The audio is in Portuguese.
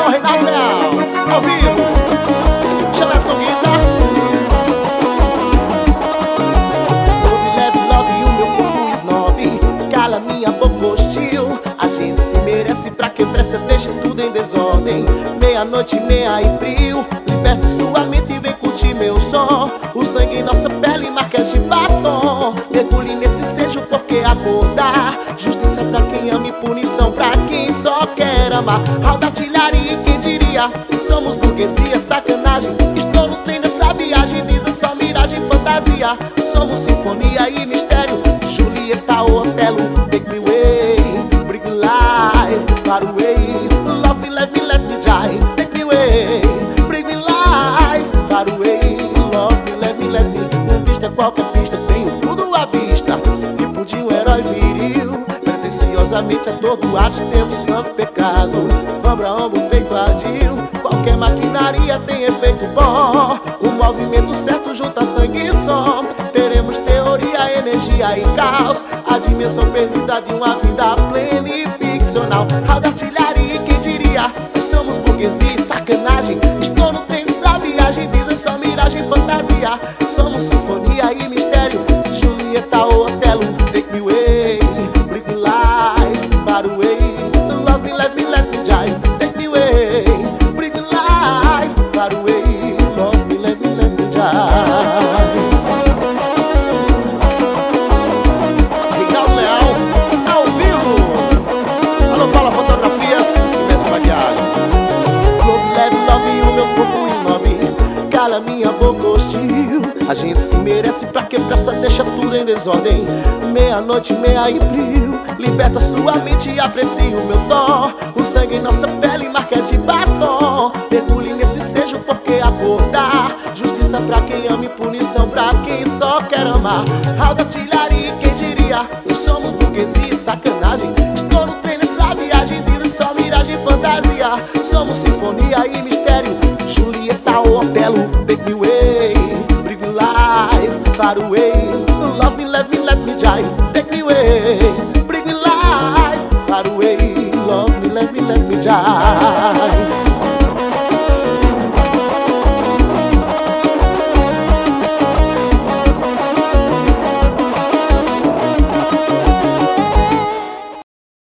Alô, Reinaldo Leal, ao vivo. Chama essa guitarra. Love, leve, love e o meu corpo snob. Cala minha boca hostil. A gente se merece, pra que pressa, deixa tudo em desordem. Meia-noite, meia e frio. Liberte sua mente e vem curtir meu som. O sangue em nossa pele, marcas de batom. Mergulhe nesse sejo porque acordar. Justiça pra quem ama e punição pra quem só quer amar. Raul da artilharia, quem diria? Somos burguesia, sacanagem. Estou no trem dessa viagem, dizem só miragem, fantasia. Somos sinfonia e mistério. Julieta, Otelo, take me away. Bring me life, far away. Love me, let me die. Take me away. Bring me life, far away. Love me, let me. Conquista qualquer pista, tenho tudo à vista. Tipo de um herói viril. Pretenciosamente a todo arte temos santo pecado. Ombro a ombro, peito ardil. Qualquer maquinaria tem efeito bom. O movimento certo junta sangue e som. Teremos teoria, energia e caos. A dimensão perdida de uma vida plena e ficcional. Raul da artilharia, quem diria? Somos burguesia e sacanagem. Estou no trem dessa viagem, dizem só miragem, fantasia. Somos sinfonia e mistério. Julieta, Otelo, take me away. Bring me life, far away. Love me, let me die. Take me away. Bring me life, far away. Love me, let me die. Reinaldo Leal, ao vivo. Alô, Paula Fotografias, Mestre Maquiagem. Love, leve, love e o meu corpo snob. Cala minha boca hostil. A gente se merece, pra que pressa, deixa tudo em desordem. Meia-noite, meia e frio. Liberta sua mente e aprecia o meu tom. O sangue em nossa pele, marcas de batom. Mergulhe nesse sejo porque acordar. Justiça pra quem ama e punição pra quem só quer amar. Raul da artilharia, quem diria? Nós somos burguesia e sacanagem. Estou no trem nessa viagem, dizem só miragem, fantasia. Somos sinfonia e mistério. Julieta, Otelo, take me away. Bring me life, far away. Love me, let me die.